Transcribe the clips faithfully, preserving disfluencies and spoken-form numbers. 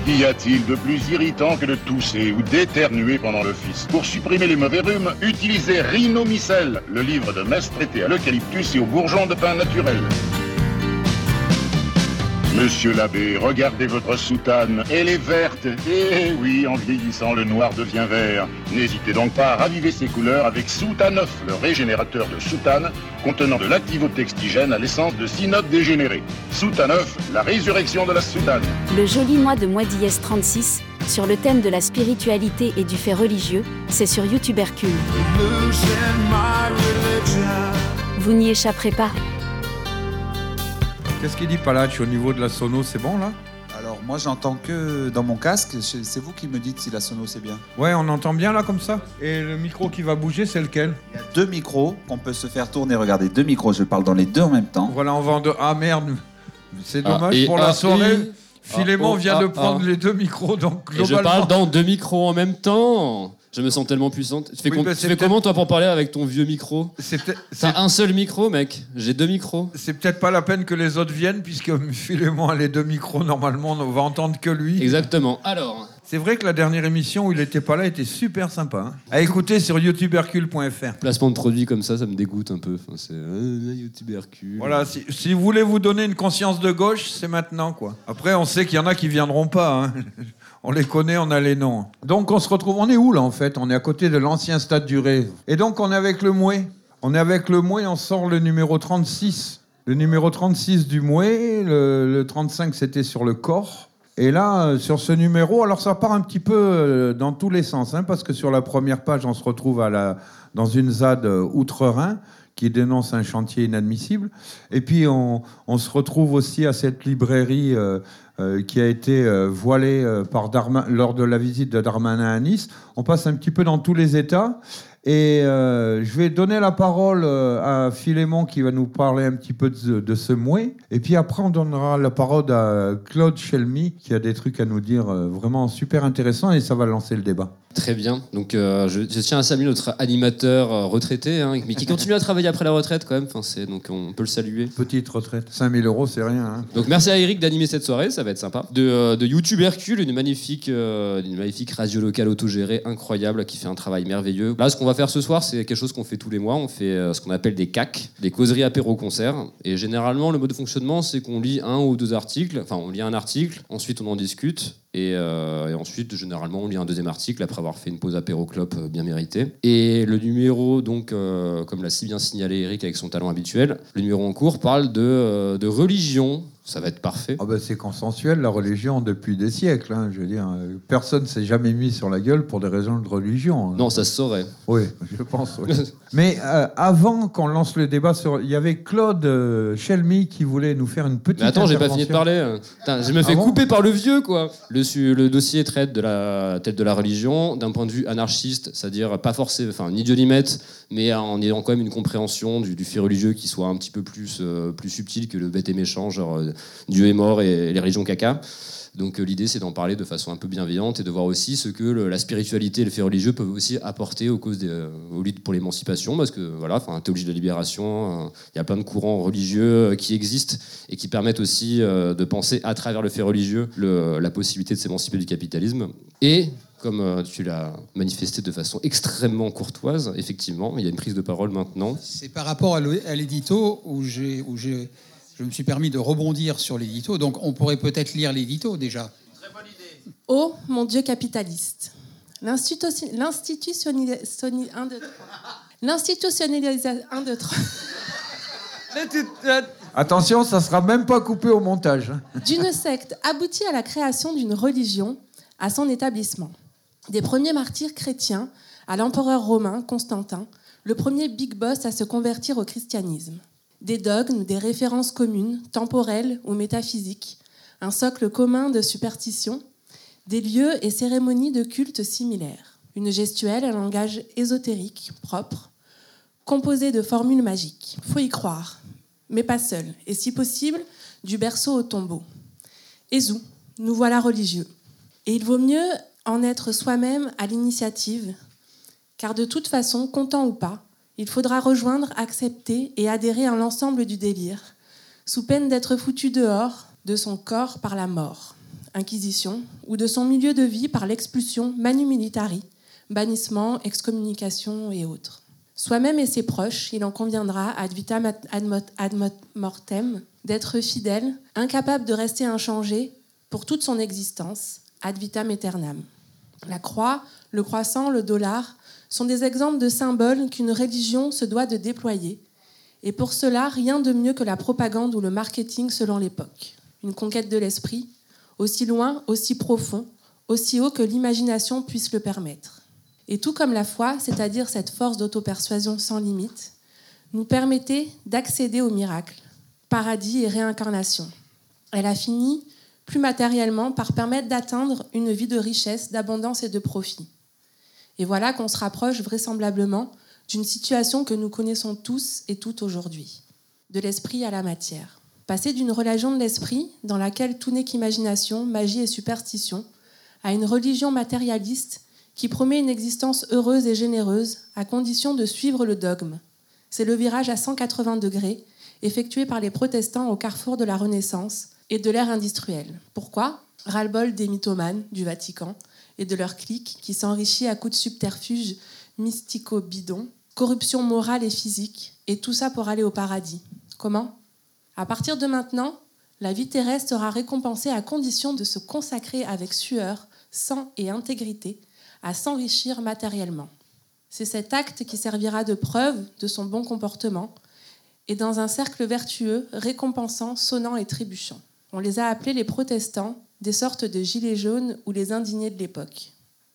Qu'y a-t-il de plus irritant que de tousser ou d'éternuer pendant l'office? Pour supprimer les mauvais rhumes, utilisez Rhinomycel, le livre de Metz traité à l'eucalyptus et aux bourgeons de pin naturel. Monsieur l'abbé, regardez votre soutane, elle est verte. Eh oui, en vieillissant, le noir devient vert. N'hésitez donc pas à raviver ses couleurs avec Soutaneuf, le régénérateur de soutane, contenant de l'activotextigène à l'essence de cynote dégénérée. Soutaneuf, la résurrection de la soutane. Le joli mois de Mois-Dièse trente-six, sur le thème de la spiritualité et du fait religieux, c'est sur YouTubercule. Vous n'y échapperez pas. Qu'est-ce qu'il dit Palach au niveau de la sono, c'est bon là? Alors moi j'entends que dans mon casque, c'est vous qui me dites si la sono c'est bien. Ouais, on entend bien là comme ça. Et le micro qui va bouger, c'est lequel? Il y a deux micros qu'on peut se faire tourner, regardez, deux micros, je parle dans les deux en même temps. Voilà, on va en... De... Ah merde, c'est dommage ah, pour ah, la soirée. et... Philémon ah, vient ah, de prendre ah. les deux micros, donc et globalement... je parle dans deux micros en même temps. Je me sens tellement puissante. Tu fais, oui, com- bah, tu fais comment toi pour parler avec ton vieux micro? C'est T'as un seul micro, mec. J'ai deux micros. C'est peut-être pas la peine que les autres viennent, puisque Philémon a les deux micros, normalement, on va entendre que lui. Exactement. Alors... C'est vrai que la dernière émission où il était pas là était super sympa. Hein. À écouter sur youtubercule point f r. Placement de produits comme ça, ça me dégoûte un peu. Enfin, c'est euh, YouTubercule. Voilà, si, si vous voulez vous donner une conscience de gauche, c'est maintenant, quoi. Après, on sait qu'il y en a qui viendront pas. Hein. On les connaît, on a les noms. Donc, on se retrouve... On est où, là, en fait? On est à côté de l'ancien stade du Ré. Et donc, on est avec le Mouet. On est avec le Mouet, on sort le numéro trente-six. Le numéro trente-six du Mouet. Le, le trente-cinq, c'était sur le corps. Et là, sur ce numéro, alors ça part un petit peu dans tous les sens, hein, parce que sur la première page, on se retrouve à la, dans une Z A D outre-Rhin qui dénonce un chantier inadmissible. Et puis, on, on se retrouve aussi à cette librairie euh, euh, qui a été euh, voilée euh, par Darma, lors de la visite de Darmanin à Nice. On passe un petit peu dans tous les États. Et euh, je vais donner la parole à Philémon qui va nous parler un petit peu de, de ce Mouet. Et puis après, on donnera la parole à Claude Chelmy qui a des trucs à nous dire euh, vraiment super intéressants et ça va lancer le débat. Très bien. Donc, euh, je, je tiens à saluer notre animateur euh, retraité, hein, mais qui continue à travailler après la retraite quand même. Enfin, c'est, donc, on peut le saluer. Petite retraite. cinq mille euros, c'est rien. Hein. Donc, merci à Eric d'animer cette soirée, ça va être sympa. De, euh, de YouTubercule, une magnifique, euh, une magnifique radio locale autogérée incroyable qui fait un travail merveilleux. Là, ce qu'on va faire ce soir, c'est quelque chose qu'on fait tous les mois. On fait euh, ce qu'on appelle des C A C, des causeries apéro-concerts. Et généralement, le mode de fonctionnement, c'est qu'on lit un ou deux articles. Enfin, on lit un article, ensuite on en discute. Et, euh, et ensuite, généralement, on lit un deuxième article après avoir fait une pause apéro-clope euh, bien méritée. Et le numéro, donc, euh, comme l'a si bien signalé Eric avec son talent habituel, le numéro en cours parle de, euh, de religion. Ça va être parfait. Oh ben c'est consensuel, la religion, depuis des siècles. Hein, je veux dire, personne ne s'est jamais mis sur la gueule pour des raisons de religion. Hein. Non, ça se saurait. Oui, je pense. Oui. Mais euh, avant qu'on lance le débat, sur, il y avait Claude euh, Chelmy qui voulait nous faire une petite. Mais attends, j'ai pas fini de parler. Putain, je me fais ah bon couper par le vieux, quoi. Le, le dossier traite de la tête de la religion d'un point de vue anarchiste, c'est-à-dire pas forcément, enfin ni Dieu ni maître, mais en ayant quand même une compréhension du, du fait religieux qui soit un petit peu plus euh, plus subtil que le bête et méchant, genre euh, Dieu est mort et les religions caca. Donc euh, l'idée, c'est d'en parler de façon un peu bienveillante et de voir aussi ce que le, la spiritualité et le fait religieux peuvent aussi apporter aux causes des, euh, aux luttes pour l'émancipation, parce que voilà, enfin, théologie de la libération, il euh, y a plein de courants religieux euh, qui existent et qui permettent aussi euh, de penser à travers le fait religieux le, la possibilité de s'émanciper du capitalisme. Et comme euh, tu l'as manifesté de façon extrêmement courtoise, effectivement, il y a une prise de parole maintenant. C'est par rapport à l'édito où j'ai, où j'ai Je me suis permis de rebondir sur l'édito, donc on pourrait peut-être lire l'édito déjà. Très bonne idée. Oh, mon Dieu capitaliste. L'institutionnalisation... un, deux, trois. L'institutionnalisation... un, deux, trois. Attention, ça sera même pas coupé au montage. D'une secte aboutit à la création d'une religion, à son établissement. Des premiers martyrs chrétiens à l'empereur romain Constantin, le premier big boss à se convertir au christianisme. Des dogmes, des références communes, temporelles ou métaphysiques, un socle commun de superstition, des lieux et cérémonies de culte similaires, une gestuelle, un langage ésotérique, propre, composé de formules magiques. Faut y croire, mais pas seul, et si possible, du berceau au tombeau. Ezou, nous voilà religieux. Et il vaut mieux en être soi-même à l'initiative, car de toute façon, content ou pas, il faudra rejoindre, accepter et adhérer à l'ensemble du délire, sous peine d'être foutu dehors de son corps par la mort. inquisition, ou de son milieu de vie par l'expulsion manu militari, bannissement, excommunication et autres. Soi-même et ses proches, il en conviendra ad vitam ad mortem d'être fidèle, incapable de rester inchangé pour toute son existence, ad vitam aeternam. La croix, le croissant, le dollar sont des exemples de symboles qu'une religion se doit de déployer. Et pour cela, rien de mieux que la propagande ou le marketing selon l'époque. Une conquête de l'esprit, aussi loin, aussi profond, aussi haut que l'imagination puisse le permettre. Et tout comme la foi, c'est-à-dire cette force d'autopersuasion sans limite, nous permettait d'accéder au miracle, paradis et réincarnation. Elle a fini, plus matériellement, par permettre d'atteindre une vie de richesse, d'abondance et de profit. Et voilà qu'on se rapproche vraisemblablement d'une situation que nous connaissons tous et toutes aujourd'hui, de l'esprit à la matière. Passer d'une religion de l'esprit, dans laquelle tout n'est qu'imagination, magie et superstition, à une religion matérialiste qui promet une existence heureuse et généreuse, à condition de suivre le dogme. C'est le virage à cent quatre-vingts degrés, effectué par les protestants au carrefour de la Renaissance et de l'ère industrielle. Pourquoi ? Ras-le-bol des mythomanes du Vatican et de leur clique qui s'enrichit à coups de subterfuges mystico-bidons, corruption morale et physique, et tout ça pour aller au paradis. Comment ? À partir de maintenant, la vie terrestre sera récompensée à condition de se consacrer avec sueur, sang et intégrité à s'enrichir matériellement. C'est cet acte qui servira de preuve de son bon comportement et dans un cercle vertueux, récompensant, sonnant et trébuchant. On les a appelés les protestants, des sortes de gilets jaunes ou les indignés de l'époque.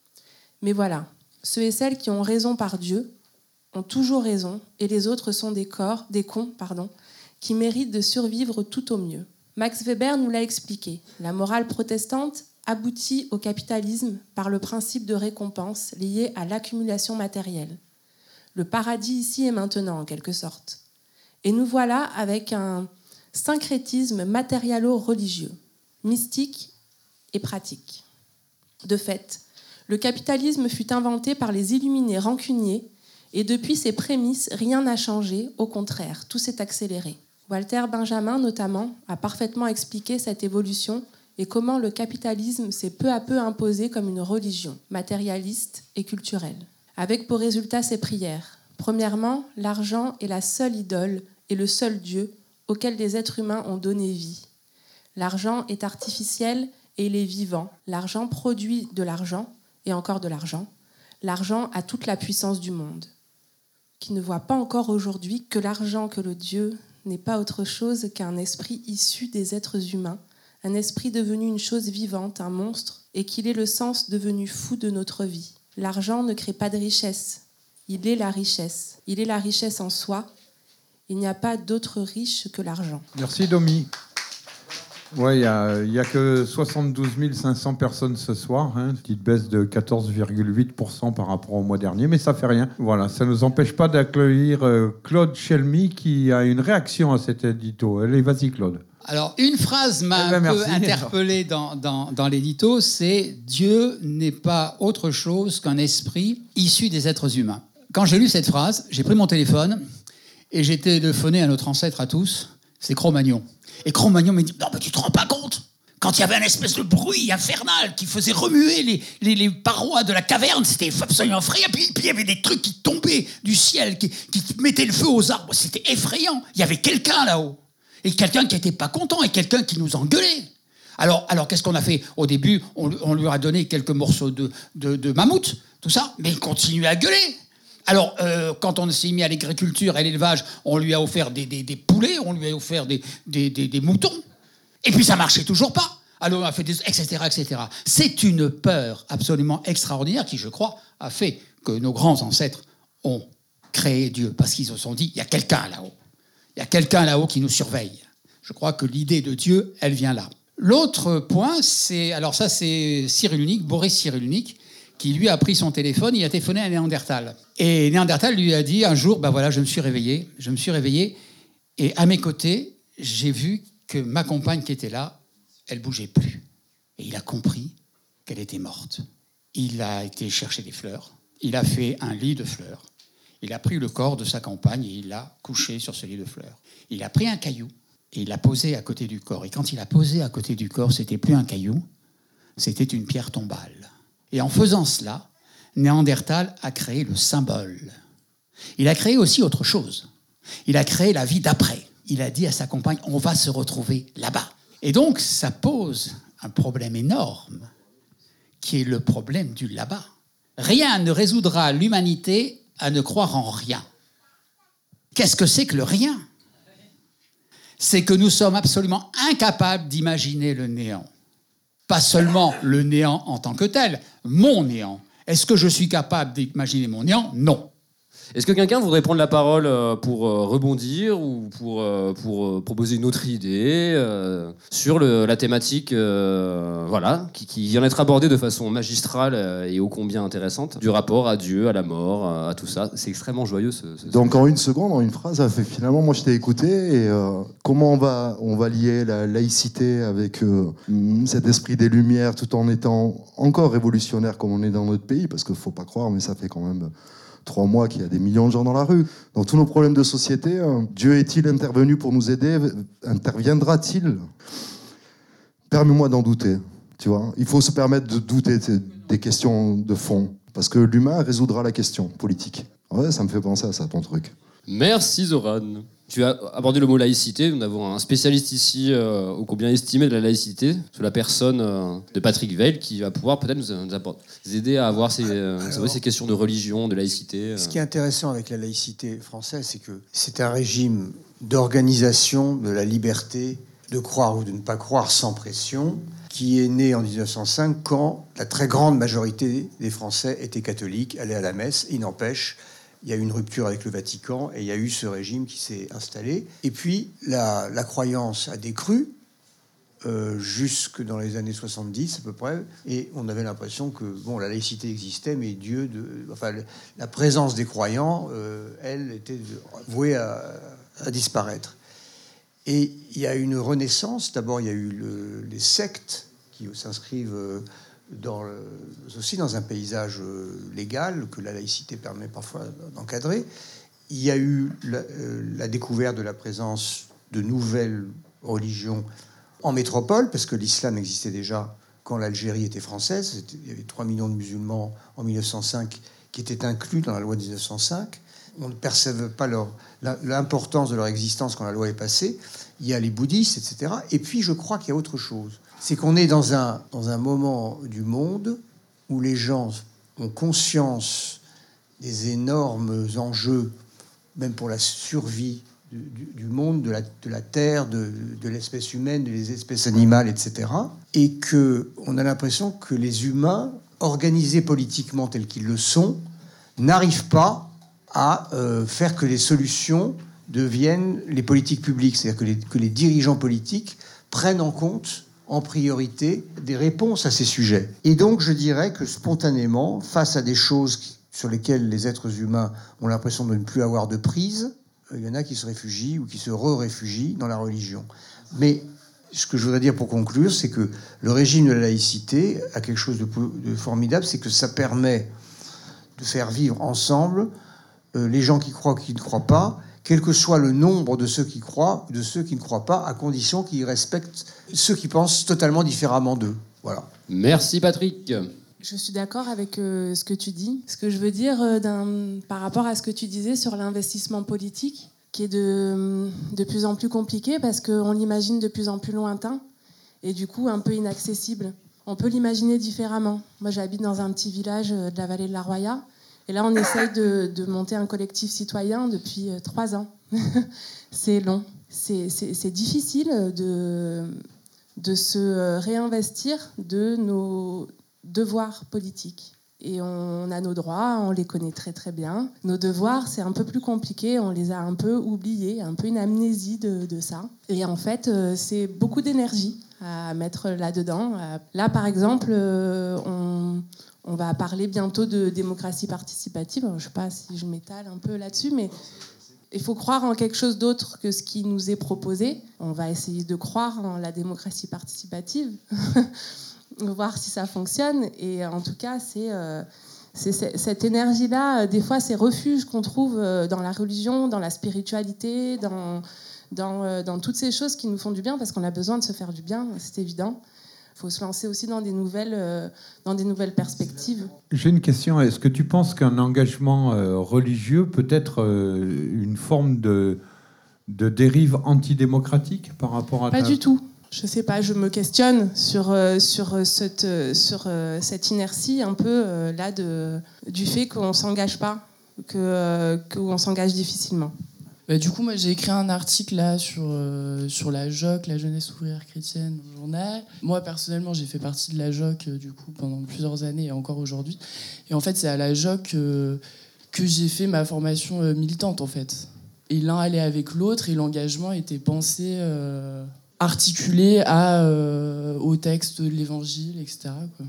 Mais voilà, ceux et celles qui ont raison par Dieu ont toujours raison et les autres sont des corps, des cons, pardon, qui méritent de survivre tout au mieux. Max Weber nous l'a expliqué. La morale protestante aboutit au capitalisme par le principe de récompense lié à l'accumulation matérielle. Le paradis ici et maintenant, en quelque sorte. Et nous voilà avec un syncrétisme matérialo-religieux, mystique et pratique. De fait, le capitalisme fut inventé par les illuminés rancuniers et depuis ses prémices, rien n'a changé, au contraire, tout s'est accéléré. Walter Benjamin, notamment, a parfaitement expliqué cette évolution et comment le capitalisme s'est peu à peu imposé comme une religion, matérialiste et culturelle, avec pour résultat ses prières. Premièrement, l'argent est la seule idole et le seul Dieu auquel les êtres humains ont donné vie. L'argent est artificiel et il est vivant. L'argent produit de l'argent et encore de l'argent. L'argent a toute la puissance du monde, qui ne voit pas encore aujourd'hui que l'argent, que le Dieu, n'est pas autre chose qu'un esprit issu des êtres humains, un esprit devenu une chose vivante, un monstre, et qu'il est le sens devenu fou de notre vie. L'argent ne crée pas de richesse, il est la richesse. Il est la richesse en soi. Il n'y a pas d'autre riche que l'argent. Merci Domi. Ouais, il n'y a, y a que soixante-douze mille cinq cents personnes ce soir, hein, petite baisse de quatorze virgule huit pour cent par rapport au mois dernier, mais ça fait rien. Voilà, ça ne nous empêche pas d'accueillir euh, Claude Chelmy qui a une réaction à cet édito. Allez, vas-y Claude. Alors, une phrase m'a eh ben, un peu merci. interpellé dans, dans, dans l'édito, c'est « Dieu n'est pas autre chose qu'un esprit issu des êtres humains ». Quand j'ai lu cette phrase, j'ai pris mon téléphone et j'ai téléphoné à notre ancêtre à tous, c'est Cro-Magnon. Et Cro-Magnon m'a dit « Non, mais tu te rends pas compte ? Quand il y avait un espèce de bruit infernal qui faisait remuer les, les, les parois de la caverne, c'était absolument effrayant. Puis, puis il y avait des trucs qui tombaient du ciel, qui, qui mettaient le feu aux arbres. C'était effrayant. Il y avait quelqu'un là-haut. Et quelqu'un qui n'était pas content, et quelqu'un qui nous engueulait. Alors, alors qu'est-ce qu'on a fait ? Au début, on, on lui a donné quelques morceaux de, de, de mammouth, tout ça, mais il continuait à gueuler. Alors, euh, quand on s'est mis à l'agriculture et à l'élevage, on lui a offert des, des, des poulets, on lui a offert des, des, des, des moutons. Et puis ça marchait toujours pas. Alors on a fait des... et cetera, et cetera. C'est une peur absolument extraordinaire qui, je crois, a fait que nos grands ancêtres ont créé Dieu. Parce qu'ils se sont dit, il y a quelqu'un là-haut. Il y a quelqu'un là-haut qui nous surveille. Je crois que l'idée de Dieu, elle vient là. L'autre point, c'est... Alors ça, c'est Cyrulnik, Boris Cyrulnik, qui lui a pris son téléphone, il a téléphoné à Néandertal. Et Néandertal lui a dit un jour, ben voilà, je me suis réveillé, je me suis réveillé, et à mes côtés, j'ai vu que ma compagne qui était là, elle bougeait plus. Et il a compris qu'elle était morte. Il a été chercher des fleurs, il a fait un lit de fleurs, il a pris le corps de sa compagne et il l'a couché sur ce lit de fleurs. Il a pris un caillou et il l'a posé à côté du corps. Et quand il l'a posé à côté du corps, c'était plus un caillou, c'était une pierre tombale. Et en faisant cela, Néandertal a créé le symbole. Il a créé aussi autre chose. Il a créé la vie d'après. Il a dit à sa compagne, on va se retrouver là-bas. Et donc, ça pose un problème énorme, qui est le problème du là-bas. Rien ne résoudra l'humanité à ne croire en rien. Qu'est-ce que c'est que le rien ? C'est que nous sommes absolument incapables d'imaginer le néant. Pas seulement le néant en tant que tel, mon néant. Est-ce que je suis capable d'imaginer mon néant ? Non. Est-ce que quelqu'un voudrait prendre la parole pour rebondir ou pour, pour proposer une autre idée euh, sur le, la thématique euh, voilà, qui, qui vient d'être abordée de façon magistrale et ô combien intéressante, du rapport à Dieu, à la mort, à tout ça. C'est extrêmement joyeux. Ce, ce Donc en une seconde, en une phrase, finalement, moi je t'ai écouté et euh, comment on va, on va lier la laïcité avec euh, cet esprit des Lumières tout en étant encore révolutionnaire comme on est dans notre pays, parce qu'il ne faut pas croire, mais ça fait quand même trois mois qu'il y a des millions de gens dans la rue. Dans tous nos problèmes de société, euh, Dieu est-il intervenu pour nous aider ? Interviendra-t-il ? Permets-moi d'en douter. Tu vois ? Il faut se permettre de douter des questions de fond, parce que l'humain résoudra la question politique. Ouais, ça me fait penser à ça, ton truc. Merci Zoran. Tu as abordé le mot laïcité. Nous avons un spécialiste ici, euh, ô combien estimé de la laïcité, sous la personne euh, de Patrick Veil, qui va pouvoir peut-être nous, nous, nous aider à avoir ces, euh, Alors, ces questions de religion, de laïcité. Euh. Ce qui est intéressant avec la laïcité française, c'est que c'est un régime d'organisation de la liberté de croire ou de ne pas croire sans pression, qui est né en dix-neuf cent cinq quand la très grande majorité des Français étaient catholiques, allaient à la messe. Il n'empêche, il y a eu une rupture avec le Vatican et il y a eu ce régime qui s'est installé. Et puis, la, la croyance a décru euh, jusque dans les années soixante-dix à peu près. Et on avait l'impression que bon, la laïcité existait, mais Dieu, de, enfin, la présence des croyants, euh, elle, était vouée à, à disparaître. Et il y a une renaissance. D'abord, il y a eu le, les sectes qui s'inscrivent dans le, aussi dans un paysage légal que la laïcité permet parfois d'encadrer. Il y a eu la, la découverte de la présence de nouvelles religions en métropole, parce que l'islam existait déjà quand l'Algérie était française. C'était, il y avait trois millions de musulmans en mille neuf cent cinq qui étaient inclus dans la loi de mille neuf cent cinq. On ne percevait pas leur, l'importance de leur existence quand la loi est passée. Il y a les bouddhistes, et cetera. Et puis, je crois qu'il y a autre chose. C'est qu'on est dans un, dans un moment du monde où les gens ont conscience des énormes enjeux, même pour la survie du, du, du monde, de la, de la terre, de, de l'espèce humaine, des espèces animales, et cetera. Et qu'on a l'impression que les humains, organisés politiquement tels qu'ils le sont, n'arrivent pas à euh, faire que les solutions deviennent les politiques publiques. C'est-à-dire que les, que les dirigeants politiques prennent en compte en priorité des réponses à ces sujets. Et donc, je dirais que spontanément, face à des choses qui, sur lesquelles les êtres humains ont l'impression de ne plus avoir de prise, il y en a qui se réfugient ou qui se re-réfugient dans la religion. Mais ce que je voudrais dire pour conclure, c'est que le régime de la laïcité a quelque chose de, de formidable, c'est que ça permet de faire vivre ensemble euh, les gens qui croient ou qui ne croient pas, quel que soit le nombre de ceux qui croient, de ceux qui ne croient pas, à condition qu'ils respectent ceux qui pensent totalement différemment d'eux. Voilà. Merci Patrick. Je suis d'accord avec euh, ce que tu dis. Ce que je veux dire euh, d'un, par rapport à ce que tu disais sur l'investissement politique, qui est de, de plus en plus compliqué parce qu'on l'imagine de plus en plus lointain et du coup un peu inaccessible. On peut l'imaginer différemment. Moi, j'habite dans un petit village de la vallée de la Roya. Et là, on essaye de, de monter un collectif citoyen depuis euh, trois ans. C'est long. C'est, c'est, c'est difficile de, de se réinvestir de nos devoirs politiques. Et on a nos droits, on les connaît très très bien. Nos devoirs, c'est un peu plus compliqué, on les a un peu oubliés, un peu une amnésie de, de ça. Et en fait, euh, c'est beaucoup d'énergie à mettre là-dedans. Là, par exemple, euh, on... On va parler bientôt de démocratie participative. Je ne sais pas si je m'étale un peu là-dessus, mais il faut croire en quelque chose d'autre que ce qui nous est proposé. On va essayer de croire en la démocratie participative, voir si ça fonctionne. Et en tout cas, c'est, euh, c'est cette énergie-là, des fois, ces refuges qu'on trouve dans la religion, dans la spiritualité, dans, dans, dans toutes ces choses qui nous font du bien, parce qu'on a besoin de se faire du bien, c'est évident. Il faut se lancer aussi dans des nouvelles, euh, dans des nouvelles perspectives. J'ai une question. Est-ce que tu penses qu'un engagement euh, religieux peut être euh, une forme de, de dérive antidémocratique par rapport à Pas ta... du tout. Je sais pas, je me questionne sur, euh, sur, cette, euh, sur euh, cette inertie un peu euh, là de, du fait qu'on s'engage pas, que, euh, qu'on s'engage difficilement. Bah, du coup, moi, j'ai écrit un article là sur, euh, sur la J O C, la jeunesse ouvrière chrétienne, au journal. Moi, personnellement, j'ai fait partie de la J O C euh, du coup, pendant plusieurs années et encore aujourd'hui. Et en fait, c'est à la J O C euh, que j'ai fait ma formation euh, militante, en fait. Et l'un allait avec l'autre et l'engagement était pensé, euh, articulé à, euh, au texte de l'Évangile, et cetera, quoi.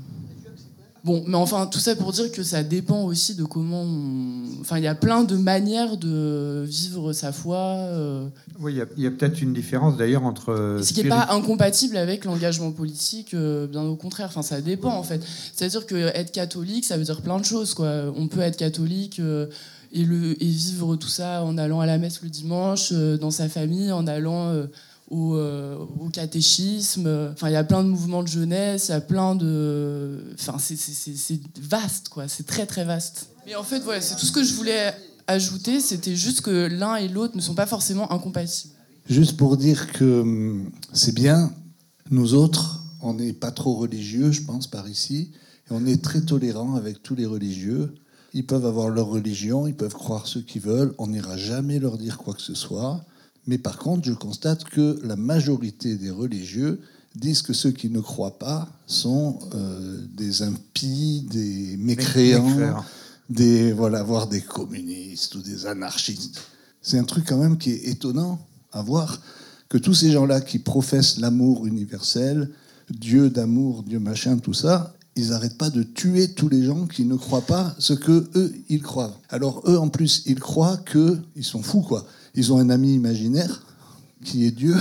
Bon, mais enfin, tout ça pour dire que ça dépend aussi de comment on... Enfin, il y a plein de manières de vivre sa foi. Euh... Oui, il y a, il y a peut-être une différence d'ailleurs entre... Ce qui n'est pas incompatible avec l'engagement politique, euh, bien au contraire. Enfin, ça dépend, en fait. C'est-à-dire qu'être catholique, ça veut dire plein de choses, quoi. On peut être catholique euh, et, le, et vivre tout ça en allant à la messe le dimanche, euh, dans sa famille, en allant... Euh, Au, euh, au catéchisme, enfin il y a plein de mouvements de jeunesse, il y a plein de, enfin c'est, c'est, c'est, c'est vaste quoi, c'est très très vaste. Mais en fait voilà, c'est tout ce que je voulais ajouter, c'était juste que l'un et l'autre ne sont pas forcément incompatibles. Juste pour dire que c'est bien, nous autres, on n'est pas trop religieux, je pense par ici, et on est très tolérants avec tous les religieux. Ils peuvent avoir leur religion, ils peuvent croire ce qu'ils veulent, on n'ira jamais leur dire quoi que ce soit. Mais par contre, je constate que la majorité des religieux disent que ceux qui ne croient pas sont euh, des impies, des mécréants, des, voilà, voire des communistes ou des anarchistes. C'est un truc quand même qui est étonnant à voir, que tous ces gens-là qui professent l'amour universel, Dieu d'amour, Dieu machin, tout ça, ils n'arrêtent pas de tuer tous les gens qui ne croient pas ce que eux ils croient. Alors eux, en plus, ils croient qu'ils sont fous, quoi. Ils ont un ami imaginaire, qui est Dieu,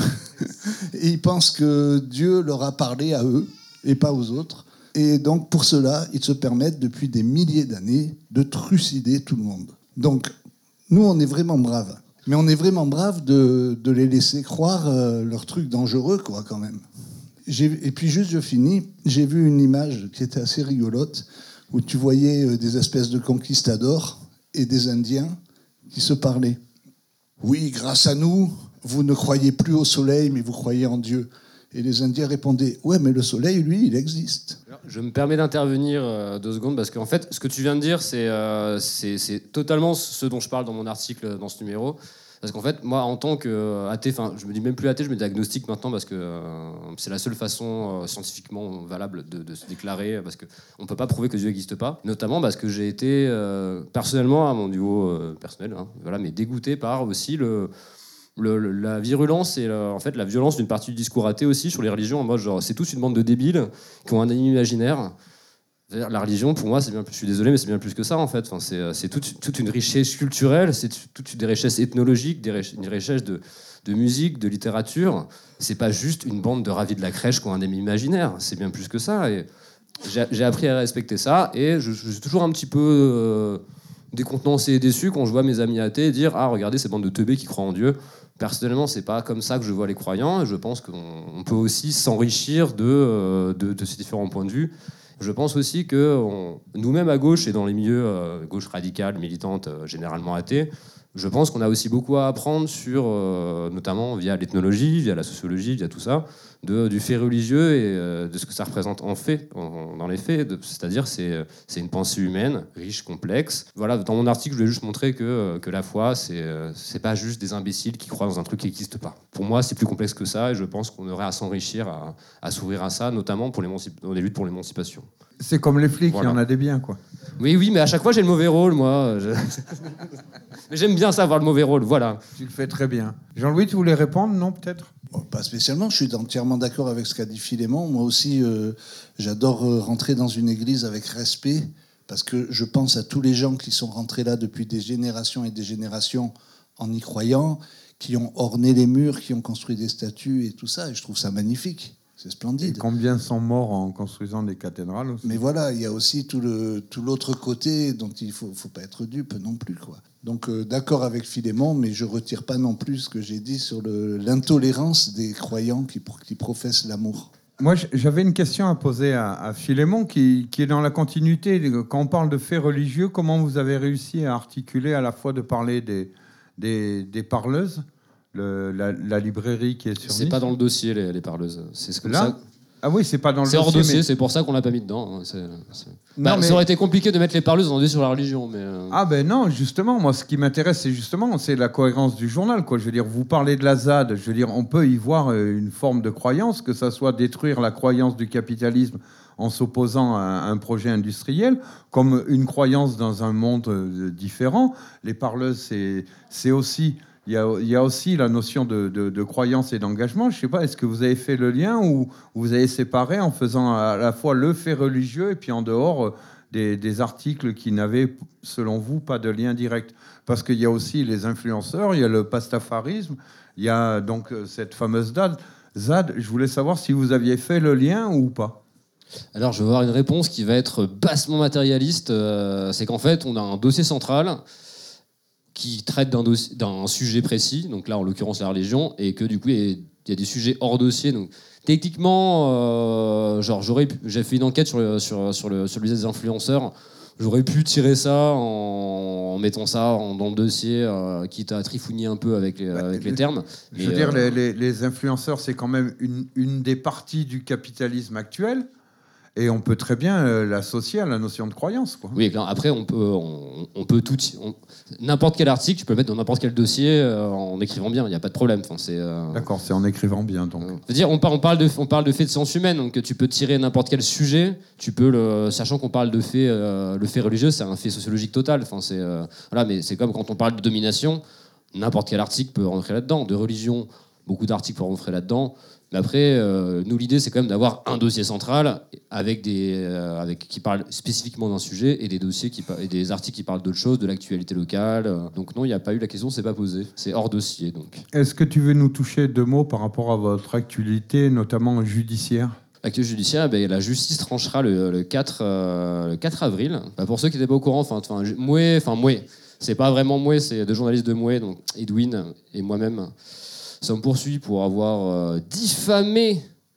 et ils pensent que Dieu leur a parlé à eux, et pas aux autres. Et donc, pour cela, ils se permettent, depuis des milliers d'années, de trucider tout le monde. Donc, nous, on est vraiment braves. Mais on est vraiment braves de, de les laisser croire euh, leurs trucs dangereux, quoi, quand même. J'ai, et puis, juste, je finis, j'ai vu une image qui était assez rigolote, où tu voyais euh, des espèces de conquistadors et des Indiens qui se parlaient. Oui, grâce à nous, vous ne croyez plus au soleil, mais vous croyez en Dieu. Et les Indiens répondaient, ouais, mais le soleil, lui, il existe. Alors, je me permets d'intervenir euh, deux secondes, parce qu'en fait, ce que tu viens de dire, c'est, euh, c'est, c'est totalement ce dont je parle dans mon article, dans ce numéro. Parce qu'en fait, moi, en tant qu'athée, enfin, je me dis même plus athée, je me dis agnostique maintenant, parce que euh, c'est la seule façon euh, scientifiquement valable de, de se déclarer, parce qu'on ne peut pas prouver que Dieu n'existe pas. Notamment parce que j'ai été, euh, personnellement, à mon niveau euh, personnel, hein, voilà, mais dégoûté par aussi le... Le, le, la virulence et la, en fait, la violence d'une partie du discours athée aussi sur les religions, en mode genre c'est tous une bande de débiles qui ont un ami imaginaire. La religion, pour moi, c'est bien plus, je suis désolé, mais c'est bien plus que ça en fait. Enfin, c'est, c'est toute, toute une richesse culturelle, c'est toutes des richesses ethnologiques, des richesses, une richesse de, de musique, de littérature. C'est pas juste une bande de ravis de la crèche qui ont un ami imaginaire, c'est bien plus que ça. Et j'ai, j'ai appris à respecter ça et je, je suis toujours un petit peu euh, décontenancé et déçu quand je vois mes amis athées dire ah regardez ces bandes de teubés qui croient en Dieu. Personnellement, c'est pas comme ça que je vois les croyants. Et je pense qu'on peut aussi s'enrichir de, de, de ces différents points de vue. Je pense aussi que on, nous-mêmes à gauche et dans les milieux euh, gauche radicale, militante, euh, généralement athée, je pense qu'on a aussi beaucoup à apprendre sur, euh, notamment via l'ethnologie, via la sociologie, via tout ça, de, du fait religieux et euh, de ce que ça représente en fait, en, dans les faits. De, c'est-à-dire, c'est, c'est une pensée humaine, riche, complexe. Voilà, dans mon article, je voulais juste montrer que, que la foi, c'est, c'est pas juste des imbéciles qui croient dans un truc qui n'existe pas. Pour moi, c'est plus complexe que ça et je pense qu'on aurait à s'enrichir, à, à s'ouvrir à ça, notamment pour dans les luttes pour l'émancipation. C'est comme les flics, voilà. Il y en a des biens, quoi. Oui, oui, mais à chaque fois, j'ai le mauvais rôle, moi. Je... mais j'aime bien ça, avoir le mauvais rôle, voilà. Tu le fais très bien. Jean-Louis, tu voulais répondre, non, peut-être ? Bon, pas spécialement, je suis entièrement d'accord avec ce qu'a dit Philémon. Moi aussi, euh, j'adore euh, rentrer dans une église avec respect, parce que je pense à tous les gens qui sont rentrés là depuis des générations et des générations en y croyant, qui ont orné les murs, qui ont construit des statues et tout ça, et je trouve ça magnifique. C'est splendide. Et combien sont morts en construisant des cathédrales aussi. Mais voilà, il y a aussi tout, le, tout l'autre côté dont il ne faut, faut pas être dupe non plus, quoi. Donc euh, d'accord avec Philémon, mais je ne retire pas non plus ce que j'ai dit sur le, l'intolérance des croyants qui, qui professent l'amour. Moi, j'avais une question à poser à, à Philémon qui, qui est dans la continuité. Quand on parle de faits religieux, comment vous avez réussi à articuler à la fois de parler des, des, des parleuses, le, la, la librairie qui est sur C'est Nice. pas dans le dossier, les, les parleuses. C'est comme Là ça. Ah oui, c'est pas dans le C'est dossier. hors dossier, mais... c'est pour ça qu'on l'a pas mis dedans. C'est, c'est... Non, Bah, mais... Ça aurait été compliqué de mettre les parleuses dans le dossier sur la religion. Mais euh... Ah ben non, justement, moi ce qui m'intéresse, c'est justement c'est la cohérence du journal. Quoi. Je veux dire, vous parlez de la Z A D, je veux dire, on peut y voir une forme de croyance, que ça soit détruire la croyance du capitalisme en s'opposant à un projet industriel, comme une croyance dans un monde différent. Les parleuses, c'est, c'est aussi... Il y, a, il y a aussi la notion de, de, de croyance et d'engagement. Je ne sais pas, est-ce que vous avez fait le lien ou vous avez séparé en faisant à la fois le fait religieux et puis en dehors des, des articles qui n'avaient, selon vous, pas de lien direct? Parce qu'il y a aussi les influenceurs, il y a le pastafarisme, il y a donc cette fameuse Z A D. Je voulais savoir si vous aviez fait le lien ou pas. Alors, je vais avoir une réponse qui va être bassement matérialiste. Euh, c'est qu'en fait, on a un dossier central qui traite d'un, dossier, d'un sujet précis, donc là en l'occurrence la religion, et que du coup il y, y a des sujets hors dossier. Donc techniquement, euh, genre j'aurais, j'ai fait une enquête sur le sur sur le sur le business des influenceurs. J'aurais pu tirer ça en, en mettant ça en, dans le dossier, euh, quitte à trifouiller un peu avec les, bah, avec les termes. Je veux Mais, dire, euh, les, les, les influenceurs, c'est quand même une, une des parties du capitalisme actuel. Et on peut très bien euh, l'associer à la notion de croyance, quoi. Oui, après, on peut, on, on peut tout... On, n'importe quel article, tu peux le mettre dans n'importe quel dossier euh, en écrivant bien, il n'y a pas de problème. Enfin, c'est, euh... D'accord, c'est en écrivant bien, donc. Euh, dire, on, par, on, parle de, on parle de faits de sciences humaines, donc tu peux tirer n'importe quel sujet, tu peux le, sachant qu'on parle de faits, euh, le fait religieux, c'est un fait sociologique total. Enfin, c'est, euh, voilà, mais c'est comme quand on parle de domination, n'importe quel article peut rentrer là-dedans. De religion, beaucoup d'articles peuvent rentrer là-dedans. Mais après, euh, nous, l'idée, c'est quand même d'avoir un dossier central avec des, euh, avec, qui parle spécifiquement d'un sujet et des, dossiers qui, et des articles qui parlent d'autres choses, de l'actualité locale. Donc non, il n'y a pas eu la question, c'est pas posé. C'est hors dossier. Donc. Est-ce que tu veux nous toucher deux mots par rapport à votre actualité, notamment judiciaire ? L'actualité judiciaire, ben, la justice tranchera le, le, quatre, euh, le quatre avril. Ben, pour ceux qui n'étaient pas au courant, enfin, Mouet, enfin Mouet, c'est pas vraiment Mouet, c'est deux journalistes de Mouet, donc Edwin et moi-même. Sommes poursuivis pour avoir euh, diffamé,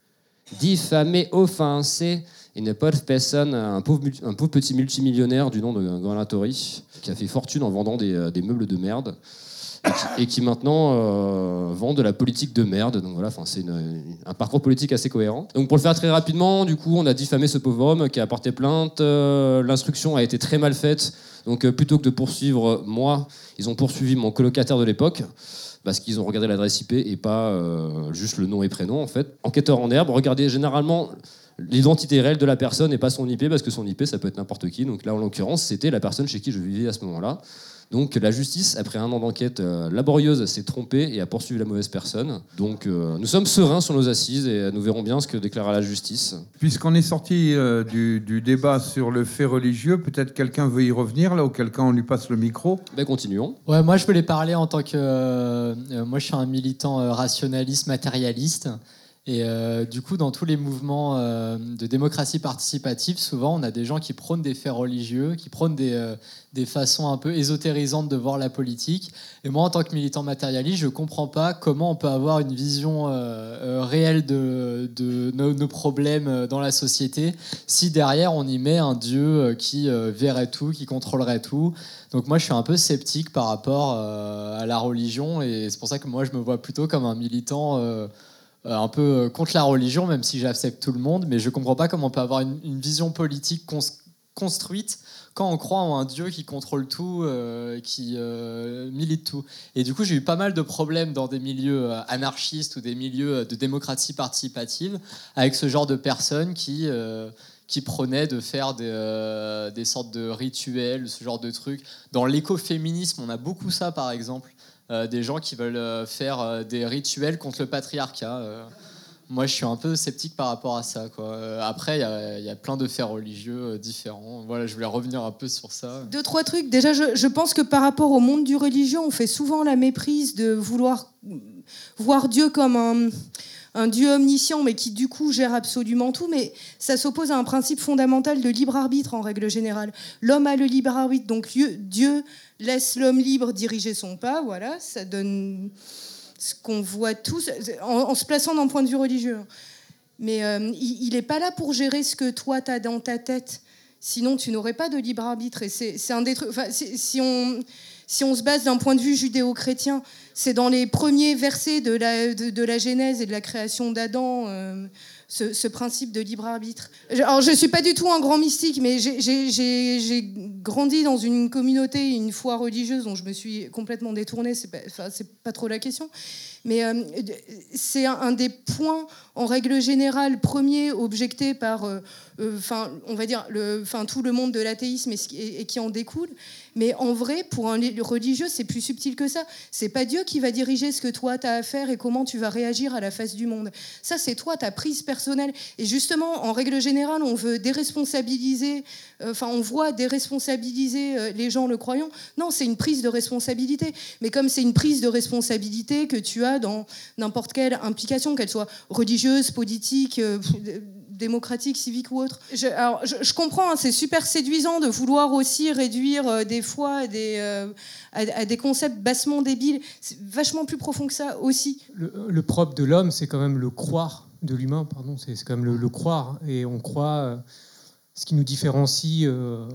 diffamé, offensé une pauvre personne, un pauvre, un pauvre petit multimillionnaire du nom de Granatori, qui a fait fortune en vendant des, des meubles de merde et qui, et qui maintenant euh, vend de la politique de merde. Donc voilà, c'est une, un parcours politique assez cohérent. Donc pour le faire très rapidement, du coup, on a diffamé ce pauvre homme qui a porté plainte. Euh, l'instruction a été très mal faite. Donc euh, plutôt que de poursuivre moi, ils ont poursuivi mon colocataire de l'époque, parce qu'ils ont regardé l'adresse I P et pas euh, juste le nom et prénom, en fait. Enquêteur en herbe, regardez généralement l'identité réelle de la personne et pas son I P, parce que son I P, ça peut être n'importe qui. Donc là, en l'occurrence, c'était la personne chez qui je vivais à ce moment-là. Donc la justice, après un an d'enquête euh, laborieuse, s'est trompée et a poursuivi la mauvaise personne. Donc euh, nous sommes sereins sur nos assises et nous verrons bien ce que déclarera la justice. Puisqu'on est sorti euh, du, du débat sur le fait religieux, peut-être quelqu'un veut y revenir, là, ou quelqu'un, on lui passe le micro. Ben continuons. Ouais, moi je voulais parler en tant que... Euh, euh, moi je suis un militant euh, rationaliste, matérialiste. Et euh, du coup, dans tous les mouvements euh, de démocratie participative, souvent, on a des gens qui prônent des faits religieux, qui prônent des, euh, des façons un peu ésotérisantes de voir la politique. Et moi, en tant que militant matérialiste, je ne comprends pas comment on peut avoir une vision euh, euh, réelle de, de nos, nos problèmes dans la société si derrière, on y met un Dieu qui euh, verrait tout, qui contrôlerait tout. Donc moi, je suis un peu sceptique par rapport euh, à la religion. Et c'est pour ça que moi, je me vois plutôt comme un militant... Euh, un peu contre la religion, même si j'accepte tout le monde, mais je ne comprends pas comment on peut avoir une, une vision politique cons- construite quand on croit en un Dieu qui contrôle tout, euh, qui euh, milite tout. Et du coup, j'ai eu pas mal de problèmes dans des milieux anarchistes ou des milieux de démocratie participative avec ce genre de personnes qui... Euh, qui prônaient de faire des, euh, des sortes de rituels, ce genre de trucs. Dans l'écoféminisme, on a beaucoup ça, par exemple. Euh, des gens qui veulent euh, faire euh, des rituels contre le patriarcat. Euh, moi, je suis un peu sceptique par rapport à ça, quoi. Euh, après, il y, y a plein de faits religieux euh, différents. Voilà, je voulais revenir un peu sur ça. Deux, trois trucs. Déjà, je, je pense que par rapport au monde du religion, on fait souvent la méprise de vouloir voir Dieu comme un... un Dieu omniscient, mais qui du coup gère absolument tout, mais ça s'oppose à un principe fondamental de libre arbitre en règle générale. L'homme a le libre arbitre, donc Dieu laisse l'homme libre diriger son pas, voilà, ça donne ce qu'on voit tous, en, en se plaçant d'un point de vue religieux. Mais euh, il n'est pas là pour gérer ce que toi, tu as dans ta tête. Sinon, tu n'aurais pas de libre arbitre. Et c'est, c'est un des trucs... Enfin, si on... Si on se base d'un point de vue judéo-chrétien, c'est dans les premiers versets de la, de, de la Genèse et de la création d'Adam, euh, ce, ce principe de libre arbitre. Alors, je ne suis pas du tout un grand mystique, mais j'ai, j'ai, j'ai, j'ai grandi dans une communauté, une foi religieuse dont je me suis complètement détournée. C'est pas, enfin, c'est pas trop la question. Mais euh, c'est un, un des points, en règle générale, premiers objectés par, euh, euh, on va dire, le, tout le monde de l'athéisme et, et, et qui en découle. Mais en vrai, pour un religieux, c'est plus subtil que ça. C'est pas Dieu qui va diriger ce que toi, tu as à faire et comment tu vas réagir à la face du monde. Ça, c'est toi, ta prise personnelle. Et justement, en règle générale, on veut déresponsabiliser, enfin, euh, on voit déresponsabiliser euh, les gens le croyant. Non, c'est une prise de responsabilité. Mais comme c'est une prise de responsabilité que tu as dans n'importe quelle implication, qu'elle soit religieuse, politique, euh, démocratique, civique ou autre. Je, alors, je, je comprends, hein, c'est super séduisant de vouloir aussi réduire euh, des fois à des, euh, à, à des concepts bassement débiles. C'est vachement plus profond que ça aussi. Le, le propre de l'homme, c'est quand même le croire, de l'humain, pardon, c'est, c'est quand même le, le croire. Et on croit, euh, ce qui nous différencie euh,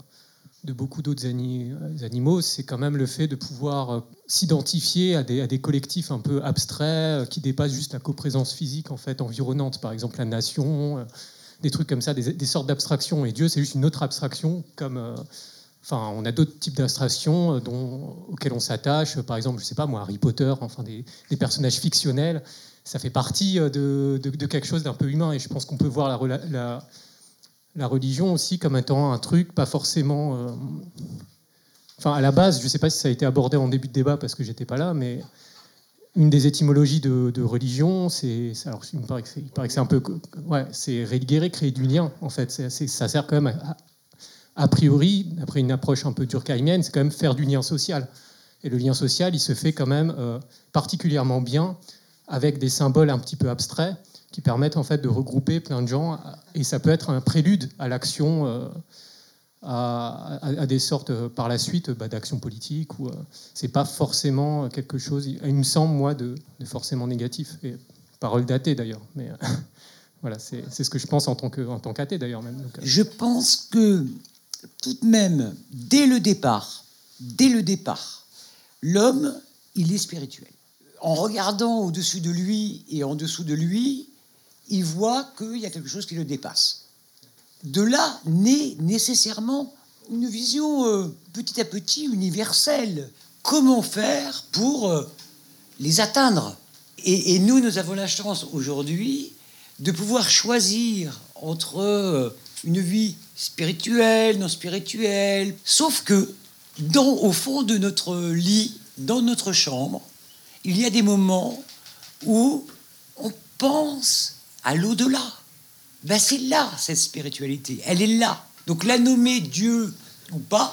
de beaucoup d'autres ani- animaux, c'est quand même le fait de pouvoir euh, s'identifier à des, à des collectifs un peu abstraits euh, qui dépassent juste la coprésence physique en fait, environnante, par exemple la nation, euh, des trucs comme ça, des, des sortes d'abstractions. Et Dieu, c'est juste une autre abstraction, comme... Euh, Enfin, on a d'autres types d'abstractions dont, auxquelles on s'attache. Par exemple, je sais pas moi, Harry Potter, enfin des, des personnages fictionnels. Ça fait partie de, de, de quelque chose d'un peu humain. Et je pense qu'on peut voir la, la, la religion aussi comme étant un truc pas forcément... Euh, enfin, à la base, je sais pas si ça a été abordé en début de débat parce que j'étais pas là, mais une des étymologies de, de religion, c'est... Alors, il me paraît que c'est, il paraît que c'est un peu... Ouais, c'est religere, créer du lien, en fait. C'est, c'est, ça sert quand même à... A priori, après une approche un peu durkheimienne, c'est quand même faire du lien social. Et le lien social, il se fait quand même euh, particulièrement bien avec des symboles un petit peu abstraits qui permettent en fait de regrouper plein de gens. Et ça peut être un prélude à l'action, euh, à, à, à des sortes, euh, par la suite, bah, d'actions politiques. Ou, euh, c'est pas forcément quelque chose, il me semble, moi, de, de forcément négatif. Et parole d'athée, d'ailleurs. Mais euh, voilà, c'est, c'est ce que je pense en tant, que, en tant qu'athée, d'ailleurs. Même. Donc, euh. Je pense que tout de même, dès le départ, dès le départ, l'homme, il est spirituel. En regardant au-dessus de lui et en dessous de lui, il voit qu'il y a quelque chose qui le dépasse. De là naît nécessairement une vision euh, petit à petit universelle. Comment faire pour euh, les atteindre ? et, et nous, nous avons la chance aujourd'hui de pouvoir choisir entre euh, une vie spirituelle, non spirituelle. Sauf que, dans, au fond de notre lit, dans notre chambre, il y a des moments où on pense à l'au-delà. Ben c'est là, cette spiritualité. Elle est là. Donc la nommer Dieu ou pas,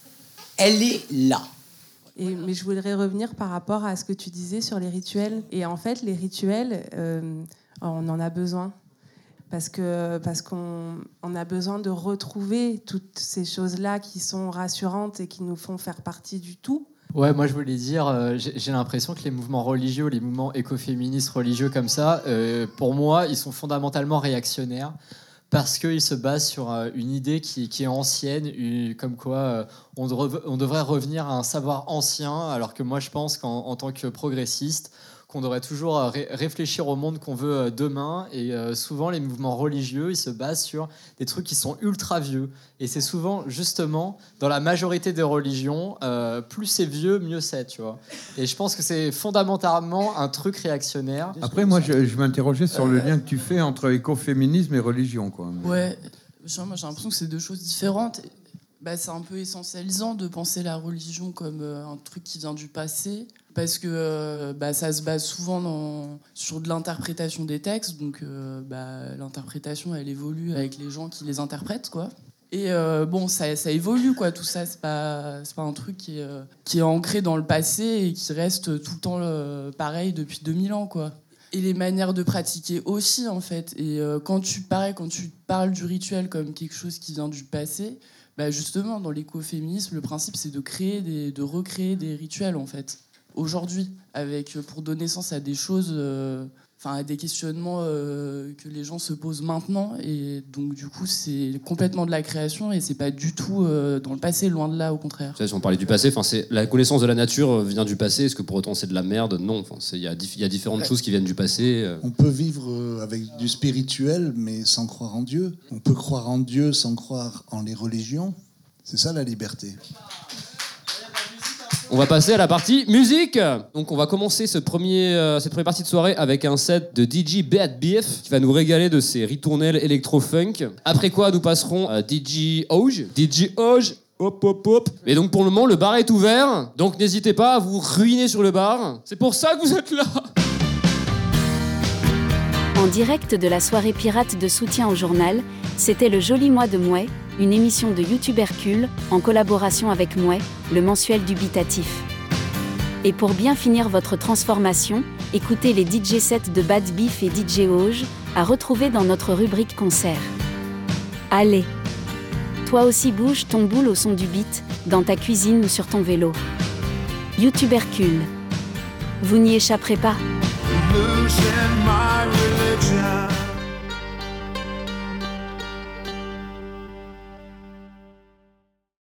elle est là. Et, mais je voudrais revenir par rapport à ce que tu disais sur les rituels. Et en fait, les rituels, euh, on en a besoin. Parce, que, parce qu'on on a besoin de retrouver toutes ces choses-là qui sont rassurantes et qui nous font faire partie du tout. Ouais, moi je voulais dire, euh, j'ai, j'ai l'impression que les mouvements religieux, les mouvements écoféministes religieux comme ça, euh, pour moi, ils sont fondamentalement réactionnaires parce qu'ils se basent sur euh, une idée qui, qui est ancienne, une, comme quoi euh, on, dev- on devrait revenir à un savoir ancien, alors que moi je pense qu'en en tant que progressiste, qu'on devrait toujours ré- réfléchir au monde qu'on veut demain. Et euh, souvent, les mouvements religieux, ils se basent sur des trucs qui sont ultra vieux. Et c'est souvent, justement, dans la majorité des religions, euh, plus c'est vieux, mieux c'est, tu vois. Et je pense que c'est fondamentalement un truc réactionnaire. Après, moi, je, je m'interrogeais sur le lien que tu fais entre écoféminisme et religion, quoi. Ouais, moi j'ai l'impression que c'est deux choses différentes. Bah, c'est un peu essentialisant de penser la religion comme euh, un truc qui vient du passé, parce que euh, bah, ça se base souvent dans, sur de l'interprétation des textes, donc euh, bah, l'interprétation elle évolue avec les gens qui les interprètent, quoi. Et euh, bon, ça, ça évolue, quoi, tout ça, c'est pas, c'est pas un truc qui est, euh, qui est ancré dans le passé et qui reste tout le temps euh, pareil depuis deux mille ans, quoi. Et les manières de pratiquer aussi, en fait. Et euh, quand tu pareil, quand tu parles du rituel comme quelque chose qui vient du passé, bah justement, dans l'écoféminisme, le principe, c'est de créer, des, de recréer des rituels, en fait, aujourd'hui, avec, pour donner sens à des choses, euh, enfin, à des questionnements euh, que les gens se posent maintenant. Et donc, du coup, c'est complètement de la création et c'est pas du tout euh, dans le passé, loin de là, au contraire. Si on parlait du passé, c'est, la connaissance de la nature vient du passé. Est-ce que pour autant c'est de la merde? Non. Il y, y a différentes ouais. choses qui viennent du passé. On peut vivre avec du spirituel, mais sans croire en Dieu. On peut croire en Dieu sans croire en les religions. C'est ça la liberté. On va passer à la partie musique. Donc on va commencer ce premier, euh, cette première partie de soirée avec un set de D J Bad Beef qui va nous régaler de ses ritournelles électro-funk. Après quoi nous passerons à D J Oj. D J Oj, hop hop hop. Et donc pour le moment le bar est ouvert. Donc n'hésitez pas à vous ruiner sur le bar. C'est pour ça que vous êtes là. En direct de la soirée pirate de soutien au journal, c'était le Joli Mois de Mouais, une émission de YouTube Hercule, en collaboration avec Mouais, le mensuel dubitatif. Et pour bien finir votre transformation, écoutez les D J sets de Bad Beef et D J Oj, à retrouver dans notre rubrique concert. Allez, toi aussi bouge ton boule au son du beat, dans ta cuisine ou sur ton vélo. YouTube Hercule. Vous n'y échapperez pas. Losing my religion.